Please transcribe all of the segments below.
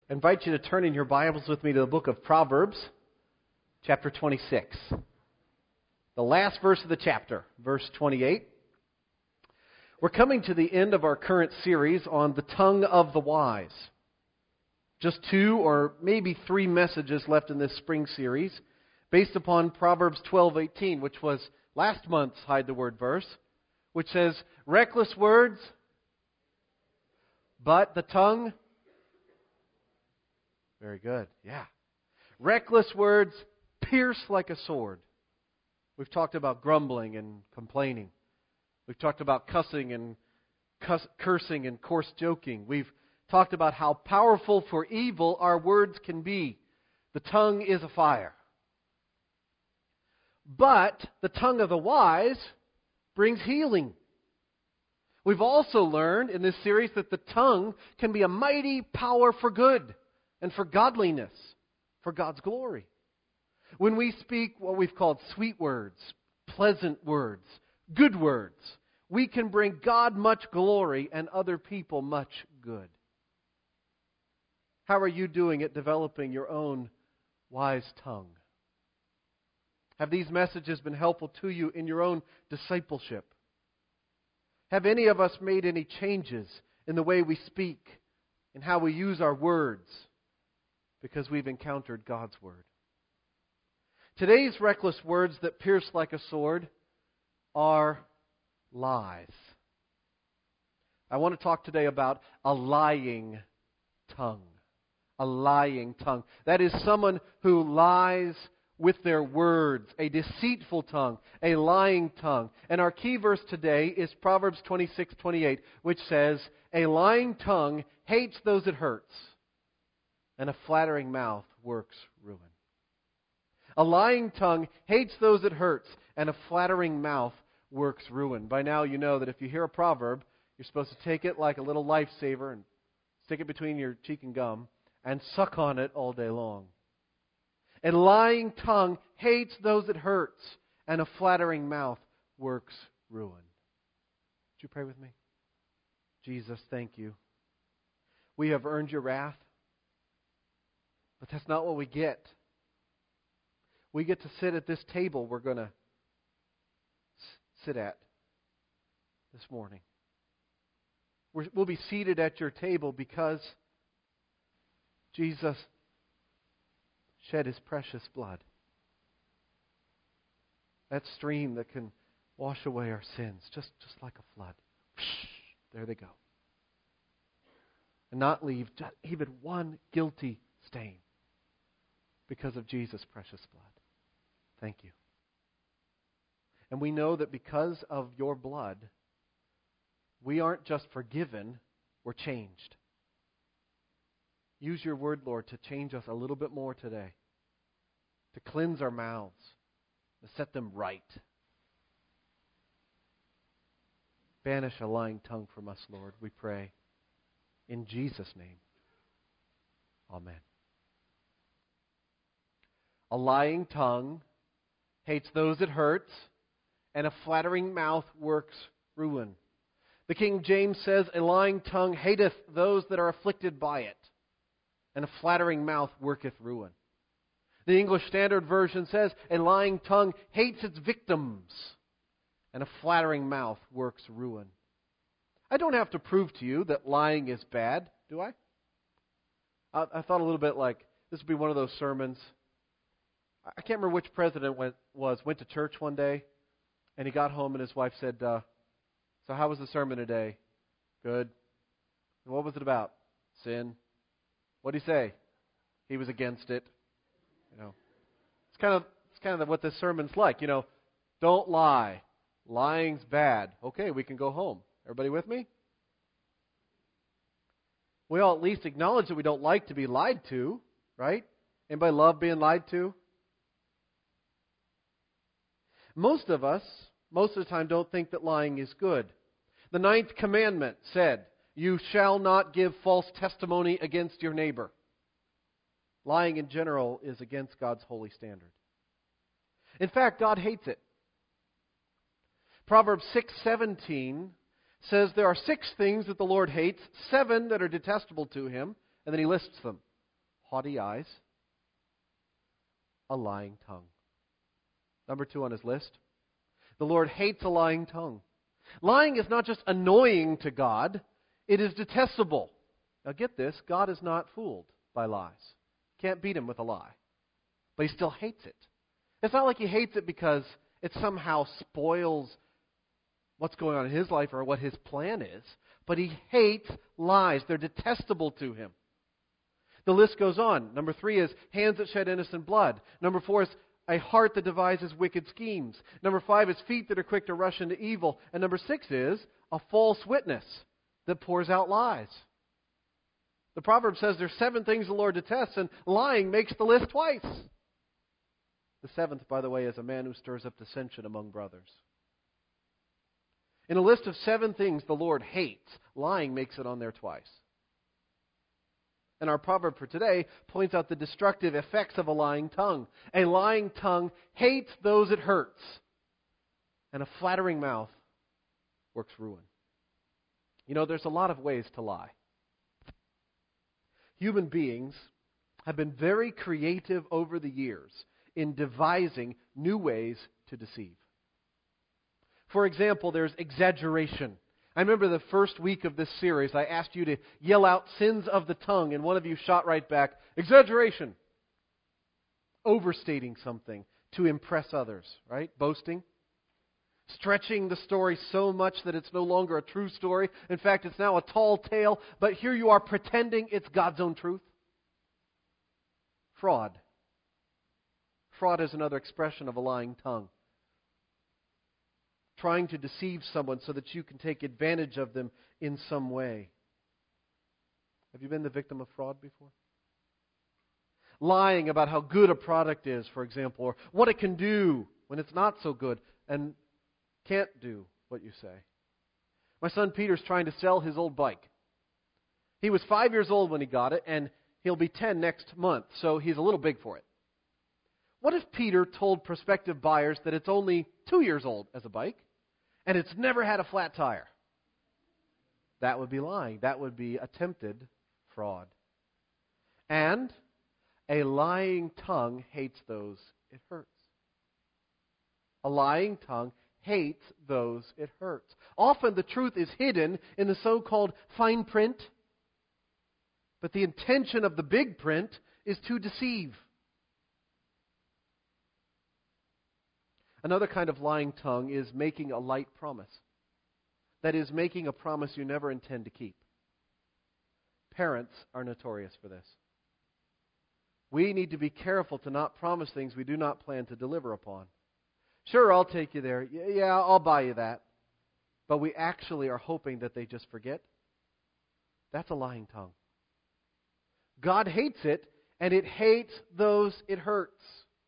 I invite you to turn in your Bibles with me to the book of Proverbs, chapter 26. The last verse of the chapter, verse 28. We're coming to the end of our current series on the tongue of the wise. Just 2 or maybe 3 messages left in this spring series based upon Proverbs 12:18, which was last month's Hide the Word verse, which says, reckless words, but the tongue... Very good, yeah. Reckless words pierce like a sword. We've talked about grumbling and complaining. We've talked about cussing and cursing and coarse joking. We've talked about how powerful for evil our words can be. The tongue is a fire. But the tongue of the wise brings healing. We've also learned in this series that the tongue can be a mighty power for good and for godliness, for God's glory. When we speak what we've called sweet words, pleasant words, good words, we can bring God much glory and other people much good. How are you doing at developing your own wise tongue? Have these messages been helpful to you in your own discipleship? Have any of us made any changes in the way we speak and how we use our words because we've encountered God's Word? Today's reckless words that pierce like a sword are lies. I want to talk today about a lying tongue. A lying tongue. That is someone who lies with their words, a deceitful tongue, a lying tongue. And our key verse today is Proverbs 26:28, which says, a lying tongue hates those it hurts, and a flattering mouth works ruin. A lying tongue hates those it hurts, and a flattering mouth works ruin. By now you know that if you hear a proverb, you're supposed to take it like a little lifesaver and stick it between your cheek and gum and suck on it all day long. A lying tongue hates those it hurts, and a flattering mouth works ruin. Would you pray with me? Jesus, thank you. We have earned your wrath, but that's not what we get. We get to sit at this table we're going to sit at this morning. We'll be seated at your table because Jesus shed His precious blood. That stream that can wash away our sins, just like a flood. There they go. And not leave even one guilty stain because of Jesus' precious blood. Thank you. And we know that because of your blood, we aren't just forgiven, we're changed. Use your word, Lord, to change us a little bit more today, to cleanse our mouths, to set them right. Banish a lying tongue from us, Lord, we pray. In Jesus' name, amen. A lying tongue hates those it hurts, and a flattering mouth works ruin. The King James says, a lying tongue hateth those that are afflicted by it, and a flattering mouth worketh ruin. The English Standard Version says, a lying tongue hates its victims, and a flattering mouth works ruin. I don't have to prove to you that lying is bad, do I? I thought a little bit like this would be one of those sermons. I can't remember which president went to church one day, and he got home and his wife said, so how was the sermon today? Good. And what was it about? Sin. What did he say? He was against it. It's kind of what this sermon's like. Don't lie. Lying's bad. Okay, we can go home. Everybody with me? We all at least acknowledge that we don't like to be lied to, right? Anybody love being lied to? Most of us, most of the time, don't think that lying is good. The 9th commandment said, you shall not give false testimony against your neighbor. Lying in general is against God's holy standard. In fact, God hates it. Proverbs 6:17 says there are 6 things that the Lord hates, 7 that are detestable to Him, and then He lists them. haughty eyes, a lying tongue. Number 2 on his list. The Lord hates a lying tongue. Lying is not just annoying to God, it is detestable. Now get this, God is not fooled by lies. Can't beat him with a lie. But he still hates it. It's not like he hates it because it somehow spoils what's going on in his life or what his plan is. But he hates lies. They're detestable to him. The list goes on. Number 3 is hands that shed innocent blood. Number 4 is a heart that devises wicked schemes. Number 5 is feet that are quick to rush into evil. And number 6 is a false witness that pours out lies. The proverb says there's 7 things the Lord detests, and lying makes the list twice. The 7th, by the way, is a man who stirs up dissension among brothers. In a list of 7 things the Lord hates, lying makes it on there twice. And our proverb for today points out the destructive effects of a lying tongue. A lying tongue hates those it hurts, and a flattering mouth works ruin. You know, there's a lot of ways to lie. Human beings have been very creative over the years in devising new ways to deceive. For example, there's exaggeration. I remember the first week of this series, I asked you to yell out sins of the tongue, and one of you shot right back, exaggeration. Overstating something to impress others, right? Boasting. Stretching the story so much that it's no longer a true story. In fact, it's now a tall tale, but here you are pretending it's God's own truth. Fraud. Fraud is another expression of a lying tongue. Trying to deceive someone so that you can take advantage of them in some way. Have you been the victim of fraud before? Lying about how good a product is, for example, or what it can do when it's not so good and can't do what you say. My son Peter's trying to sell his old bike. He was 5 years old when he got it, and he'll be 10 next month, so he's a little big for it. What if Peter told prospective buyers that it's only 2 years old as a bike, and it's never had a flat tire? That would be lying. That would be attempted fraud. And a lying tongue hates those it hurts. A lying tongue hates those it hurts. Often the truth is hidden in the so-called fine print, but the intention of the big print is to deceive. Another kind of lying tongue is making a light promise. That is, making a promise you never intend to keep. Parents are notorious for this. We need to be careful to not promise things we do not plan to deliver upon. Sure, I'll take you there. Yeah, I'll buy you that. But we actually are hoping that they just forget. That's a lying tongue. God hates it, and it hates those it hurts.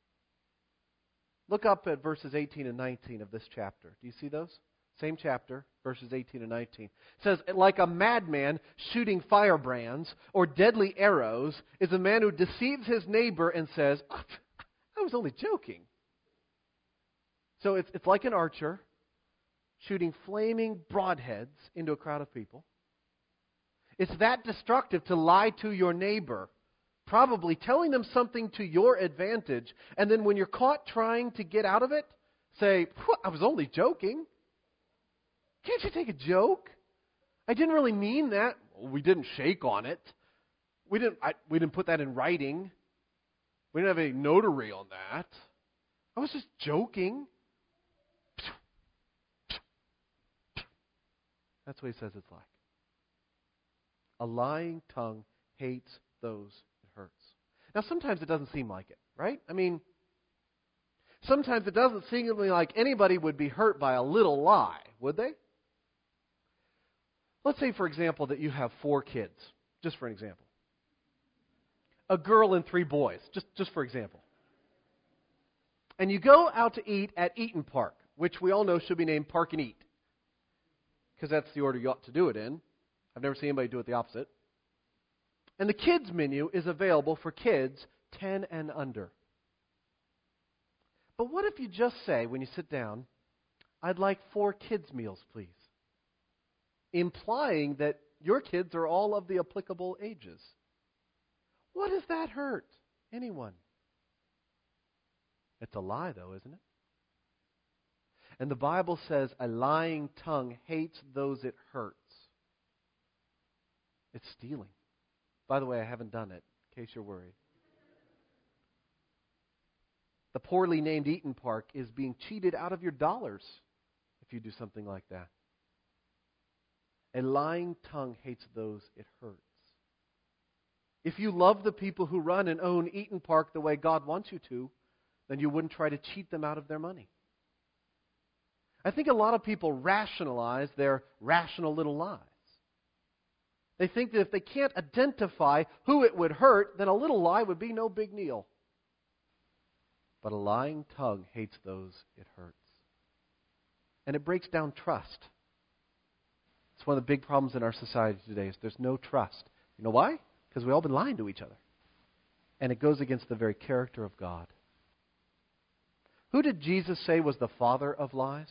Look up at verses 18 and 19 of this chapter. Do you see those? Same chapter, verses 18 and 19. It says, like a madman shooting firebrands or deadly arrows is a man who deceives his neighbor and says, I was only joking. So it's like an archer shooting flaming broadheads into a crowd of people. It's that destructive to lie to your neighbor, probably telling them something to your advantage, and then when you're caught trying to get out of it, say, I was only joking. Can't you take a joke? I didn't really mean that. Well, we didn't shake on it. We didn't put that in writing. We didn't have any notary on that. I was just joking. That's what he says it's like. A lying tongue hates those it hurts. Now, sometimes it doesn't seem like it, right? I mean, sometimes it doesn't seem like anybody would be hurt by a little lie, would they? Let's say, for example, that you have 4 kids, just for an example. A girl and 3 boys, just for example. And you go out to eat at Eaton Park, which we all know should be named Park and Eat, because that's the order you ought to do it in. I've never seen anybody do it the opposite. And the kids' menu is available for kids 10 and under. But what if you just say, when you sit down, I'd like 4 kids' meals, please? Implying that your kids are all of the applicable ages. What does that hurt anyone? It's a lie, though, isn't it? And the Bible says a lying tongue hates those it hurts. It's stealing. By the way, I haven't done it, in case you're worried. The poorly named Eaton Park is being cheated out of your dollars if you do something like that. A lying tongue hates those it hurts. If you love the people who run and own Eaton Park the way God wants you to, then you wouldn't try to cheat them out of their money. I think a lot of people rationalize their rational little lies. They think that if they can't identify who it would hurt, then a little lie would be no big deal. But a lying tongue hates those it hurts. And it breaks down trust. It's one of the big problems in our society today is there's no trust. You know why? Because we've all been lying to each other. And it goes against the very character of God. Who did Jesus say was the father of lies?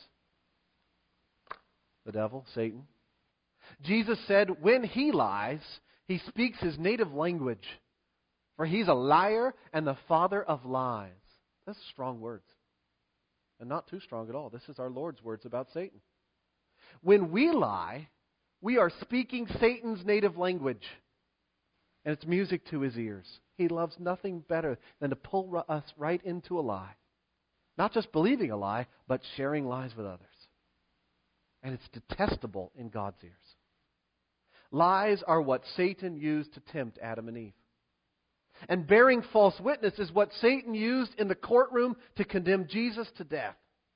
The devil, Satan. Jesus said when he lies, he speaks his native language. For he's a liar and the father of lies. That's strong words. And not too strong at all. This is our Lord's words about Satan. When we lie, we are speaking Satan's native language. And it's music to his ears. He loves nothing better than to pull us right into a lie. Not just believing a lie, but sharing lies with others. And it's detestable in God's ears. Lies are what Satan used to tempt Adam and Eve. And bearing false witness is what Satan used in the courtroom to condemn Jesus to death.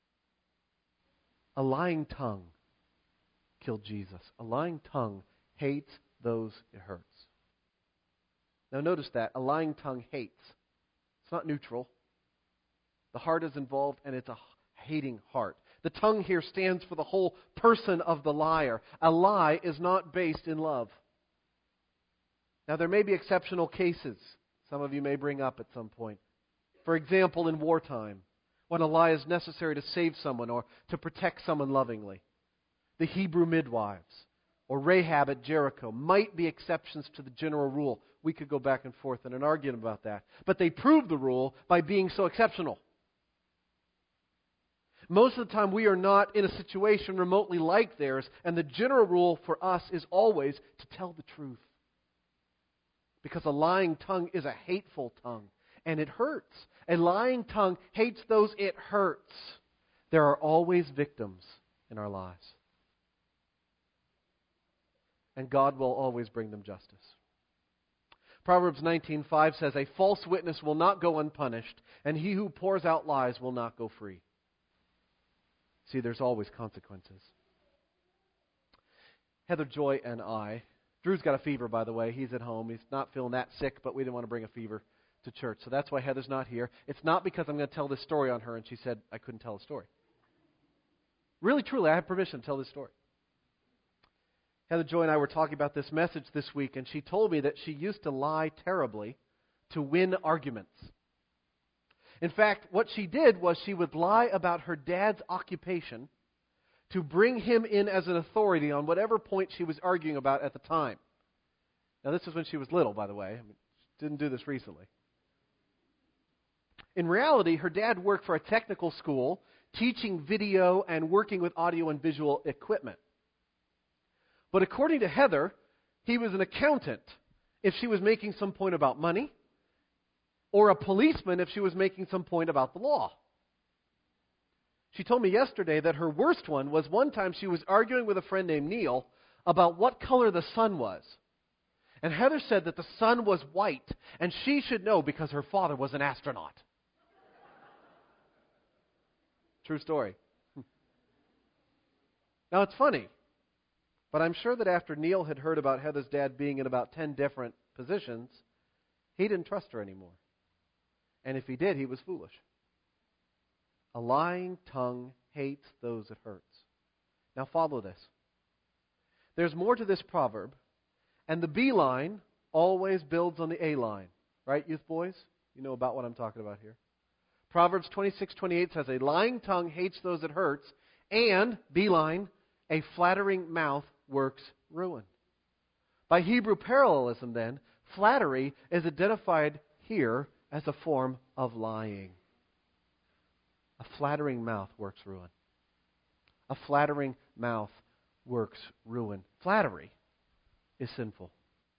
A lying tongue killed Jesus. A lying tongue hates those it hurts. Now notice that. A lying tongue hates. It's not neutral. The heart is involved, and it's a hating heart. The tongue here stands for the whole person of the liar. A lie is not based in love. Now, there may be exceptional cases some of you may bring up at some point. For example, in wartime, when a lie is necessary to save someone or to protect someone lovingly. The Hebrew midwives or Rahab at Jericho might be exceptions to the general rule. We could go back and forth in an argument about that. But they prove the rule by being so exceptional. Most of the time we are not in a situation remotely like theirs, and the general rule for us is always to tell the truth. Because a lying tongue is a hateful tongue, and it hurts. A lying tongue hates those it hurts. There are always victims in our lives. And God will always bring them justice. Proverbs 19:5 says, "A false witness will not go unpunished, and he who pours out lies will not go free." See, there's always consequences. Heather Joy and I, Drew's got a fever, by the way. He's at home. He's not feeling that sick, but we didn't want to bring a fever to church. So that's why Heather's not here. It's not because I'm going to tell this story on her, and she said I couldn't tell a story. Really, truly, I have permission to tell this story. Heather Joy and I were talking about this message this week, and she told me that she used to lie terribly to win arguments. In fact, what she did was she would lie about her dad's occupation to bring him in as an authority on whatever point she was arguing about at the time. Now, this is when she was little, by the way. She didn't do this recently. In reality, her dad worked for a technical school, teaching video and working with audio and visual equipment. But according to Heather, he was an accountant if she was making some point about money, or a policeman if she was making some point about the law. She told me yesterday that her worst one was one time she was arguing with a friend named Neil about what color the sun was. And Heather said that the sun was white, and she should know because her father was an astronaut. True story. Now, it's funny, but I'm sure that after Neil had heard about Heather's dad being in about 10 different positions, he didn't trust her anymore. And if he did, he was foolish. A lying tongue hates those it hurts. Now follow this. There's more to this proverb, and the B line always builds on the A line. Right, youth boys? You know about what I'm talking about here. Proverbs 26:28 says, "A lying tongue hates those it hurts," and, B line, "a flattering mouth works ruin." By Hebrew parallelism then, Flattery is identified here as a form of lying. A flattering mouth works ruin. A flattering mouth works ruin. Flattery is sinful.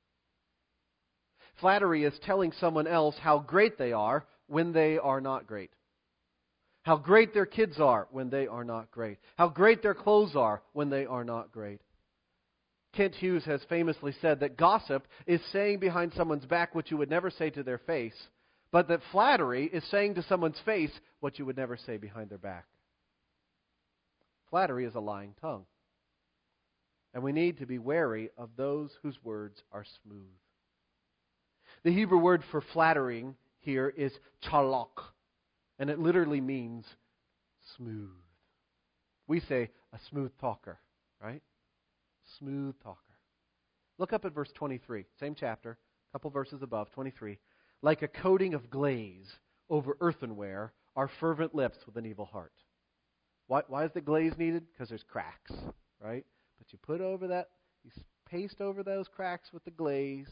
Flattery is telling someone else how great they are when they are not great. How great their kids are when they are not great. How great their clothes are when they are not great. Kent Hughes has famously said that gossip is saying behind someone's back what you would never say to their face, but that flattery is saying to someone's face what you would never say behind their back. Flattery is a lying tongue. And we need to be wary of those whose words are smooth. The Hebrew word for flattering here is chalok, and it literally means smooth. We say a smooth talker, right? Smooth talker. Look up at verse 23, same chapter, a couple verses above, 23. Like a coating of glaze over earthenware are fervent lips with an evil heart. Why is the glaze needed? Because there's cracks, right? But you put over that, you paste over those cracks with the glaze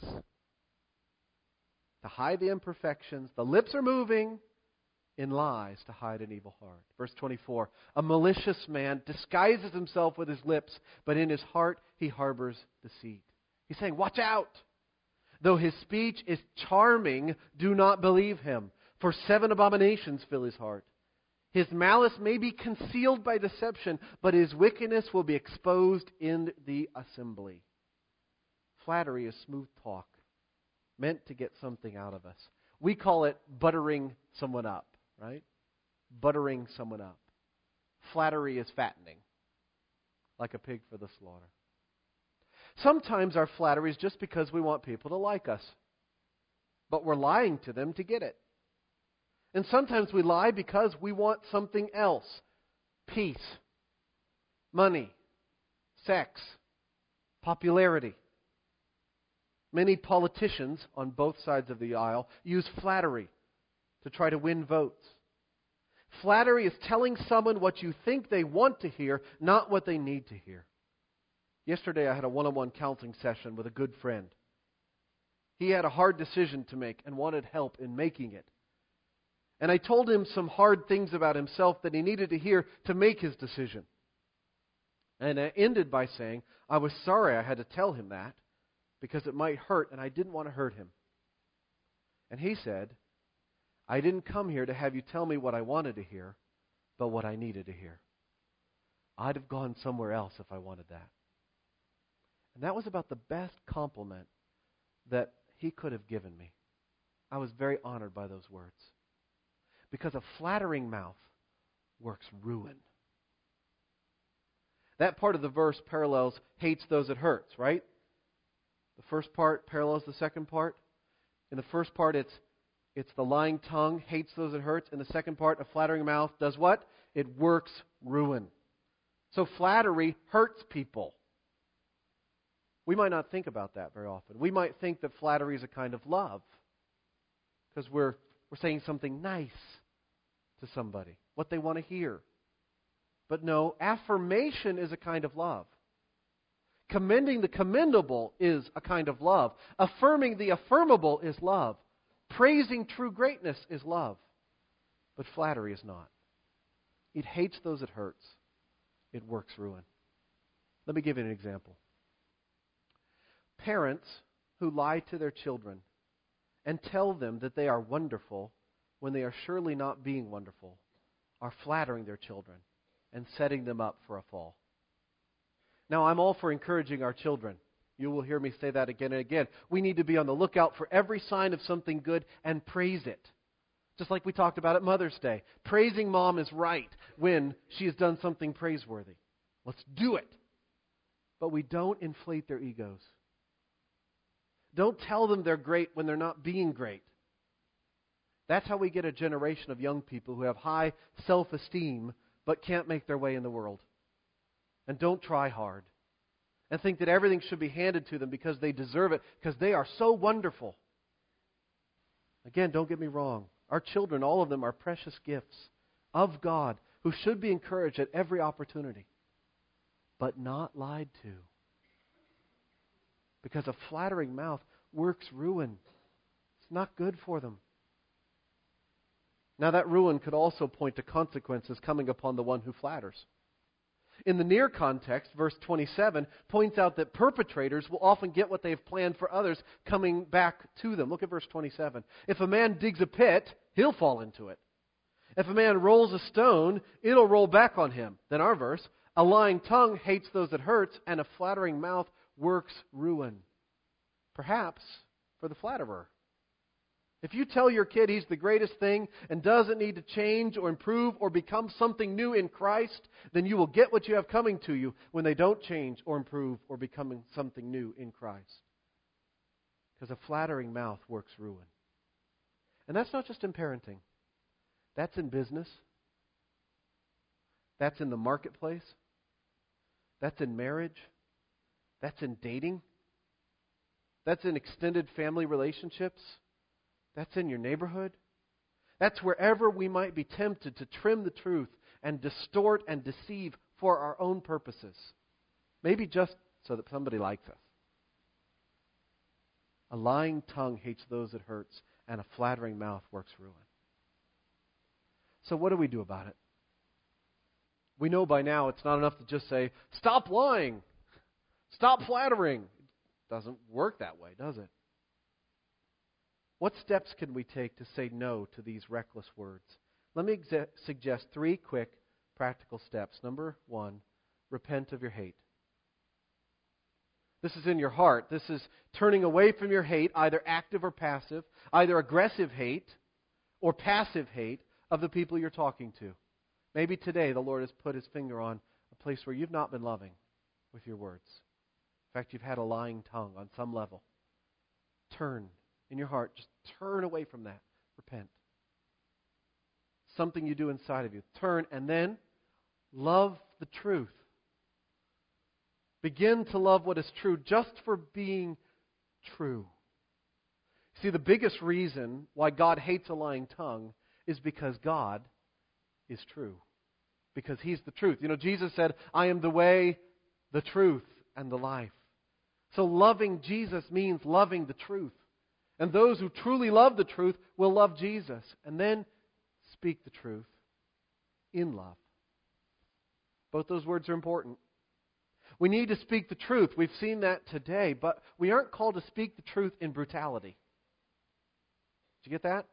to hide the imperfections. The lips are moving in lies to hide an evil heart. Verse 24, a malicious man disguises himself with his lips, but in his heart he harbors deceit. He's saying, watch out. Though his speech is charming, do not believe him, for 7 abominations fill his heart. His malice may be concealed by deception, but his wickedness will be exposed in the assembly. Flattery is smooth talk, meant to get something out of us. We call it buttering someone up, right? Buttering someone up. Flattery is fattening, like a pig for the slaughter. Sometimes our flattery is just because we want people to like us, but we're lying to them to get it. And sometimes we lie because we want something else. Peace, money, sex, popularity. Many politicians on both sides of the aisle use flattery to try to win votes. Flattery is telling someone what you think they want to hear, not what they need to hear. Yesterday I had a one-on-one counseling session with a good friend. He had a hard decision to make and wanted help in making it. And I told him some hard things about himself that he needed to hear to make his decision. And I ended by saying, I was sorry I had to tell him that because it might hurt and I didn't want to hurt him. And he said, I didn't come here to have you tell me what I wanted to hear, but what I needed to hear. I'd have gone somewhere else if I wanted that. And that was about the best compliment that he could have given me. I was very honored by those words. Because a flattering mouth works ruin. That part of the verse parallels hates those it hurts, right? The first part parallels the second part. In the first part, it's the lying tongue, hates those it hurts. In the second part, a flattering mouth does what? It works ruin. So flattery hurts people. We might not think about that very often. We might think that flattery is a kind of love because we're saying something nice to somebody, what they want to hear. But no, affirmation is a kind of love. Commending the commendable is a kind of love. Affirming the affirmable is love. Praising true greatness is love. But flattery is not. It hates those it hurts. It works ruin. Let me give you an example. Parents who lie to their children and tell them that they are wonderful when they are surely not being wonderful are flattering their children and setting them up for a fall. Now, I'm all for encouraging our children. You will hear me say that again and again. We need to be on the lookout for every sign of something good and praise it. Just like we talked about at Mother's Day. Praising mom is right when she has done something praiseworthy. Let's do it. But we don't inflate their egos. Don't tell them they're great when they're not being great. That's how we get a generation of young people who have high self-esteem but can't make their way in the world. And don't try hard. And think that everything should be handed to them because they deserve it, because they are so wonderful. Again, don't get me wrong. Our children, all of them, are precious gifts of God who should be encouraged at every opportunity, but not lied to. Because a flattering mouth works ruin. It's not good for them. Now that ruin could also point to consequences coming upon the one who flatters. In the near context, verse 27 points out that perpetrators will often get what they have planned for others coming back to them. Look at verse 27. If a man digs a pit, he'll fall into it. If a man rolls a stone, it'll roll back on him. Then our verse, a lying tongue hates those it hurts, and a flattering mouth works ruin. Perhaps for the flatterer. If you tell your kid he's the greatest thing and doesn't need to change or improve or become something new in Christ, then you will get what you have coming to you when they don't change or improve or become something new in Christ. Because a flattering mouth works ruin. And that's not just in parenting. That's in business. That's in the marketplace. That's in marriage. That's in dating. That's in extended family relationships. That's in your neighborhood. That's wherever we might be tempted to trim the truth and distort and deceive for our own purposes. Maybe just so that somebody likes us. A lying tongue hates those it hurts, and a flattering mouth works ruin. So what do we do about it? We know by now it's not enough to just say, stop lying, stop flattering. It doesn't work that way, does it? What steps can we take to say no to these reckless words? Let me suggest 3 quick practical steps. Number 1, repent of your hate. This is in your heart. This is turning away from your hate, either active or passive, either aggressive hate or passive hate of the people you're talking to. Maybe today the Lord has put His finger on a place where you've not been loving with your words. In fact, you've had a lying tongue on some level. Turn in your heart. Just turn away from that. Repent. Something you do inside of you. Turn and then love the truth. Begin to love what is true just for being true. See, the biggest reason why God hates a lying tongue is because God is true. Because He's the truth. You know, Jesus said, I am the way, the truth, and the life. So loving Jesus means loving the truth. And those who truly love the truth will love Jesus. And then speak the truth in love. Both those words are important. We need to speak the truth. We've seen that today. But we aren't called to speak the truth in brutality. Did you get that?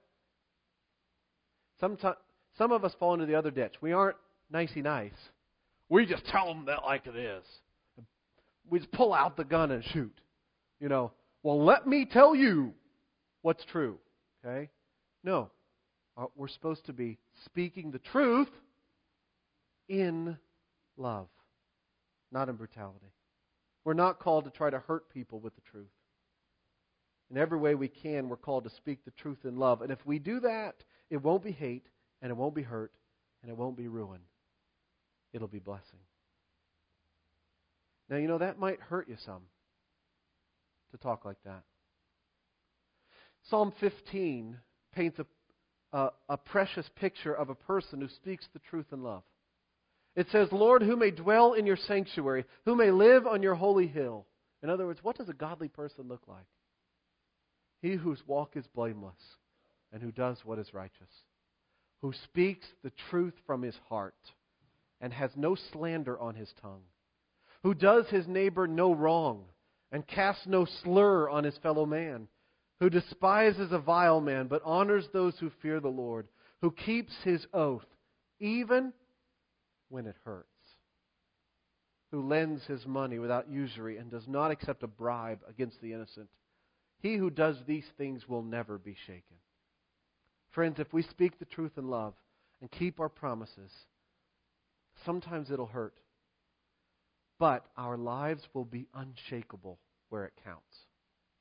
Some of us fall into the other ditch. We aren't nicey nice. We just tell them that like it is. We just pull out the gun and shoot. You know, well, let me tell you what's true. Okay? No. We're supposed to be speaking the truth in love, not in brutality. We're not called to try to hurt people with the truth. In every way we can, we're called to speak the truth in love. And if we do that, it won't be hate, and it won't be hurt, and it won't be ruin. It'll be blessing. Now, you know, that might hurt you some to talk like that. Psalm 15 paints a precious picture of a person who speaks the truth in love. It says, Lord, who may dwell in your sanctuary, who may live on your holy hill. In other words, what does a godly person look like? He whose walk is blameless and who does what is righteous, who speaks the truth from his heart and has no slander on his tongue, who does his neighbor no wrong and casts no slur on his fellow man, who despises a vile man but honors those who fear the Lord, who keeps his oath even when it hurts, who lends his money without usury and does not accept a bribe against the innocent. He who does these things will never be shaken. Friends, if we speak the truth in love and keep our promises, sometimes it'll hurt, but our lives will be unshakable where it counts.